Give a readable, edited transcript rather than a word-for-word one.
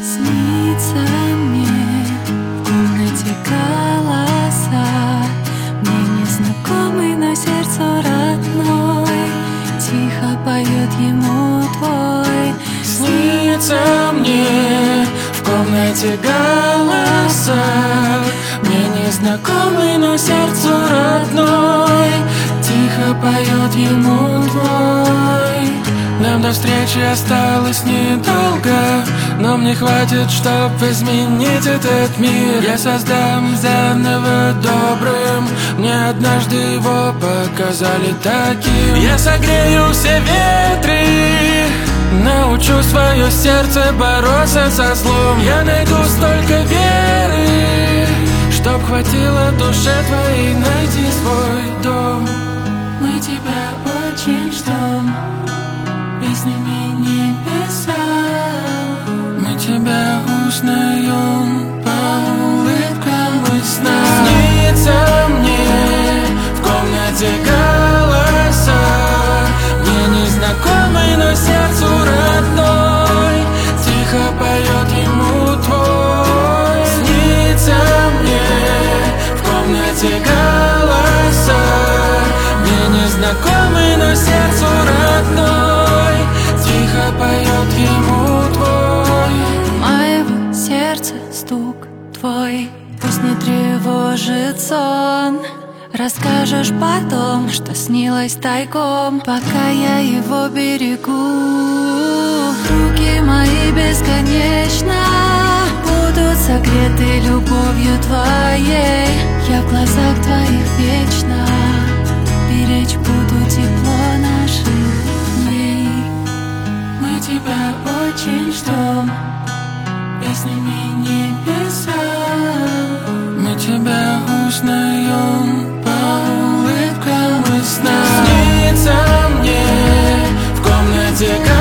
Снится мне в комнате голоса, мне незнакомый, но сердцу родной. Тихо поет ему твой. Снится мне в комнате голоса, мне незнакомый, но сердцу родной. Тихо поет ему твой. Нам до встречи осталось недолго, но мне хватит, чтоб изменить этот мир. Я создам заново добрым, мне однажды его показали таким. Я согрею все ветры, научу свое сердце бороться со злом. Я найду столько веры, чтоб хватило душе твоей найти свой дом. Мы тебя очень ждем песнями небеса. Мы тебя узнаем по улыбкам и снам. Снится мне в комнате голоса, мне незнакомый, но сердцу родной. Тихо поет ему твой. Снится мне в комнате голоса, мне незнакомый, но сердцу родной. Тихо поет ему твой. Моего сердца стук твой пусть не тревожит сон. Расскажешь потом, что снилось тайком, пока я его берегу. Руки мои бесконечно будут согреты любовью твоей. Я в глазах твоих вечно беречь буду тепло наших дней. Мы тебя очень ждем песнями небеса. Мы тебя узнаем по улыбкам и снам. Снится мне в комнате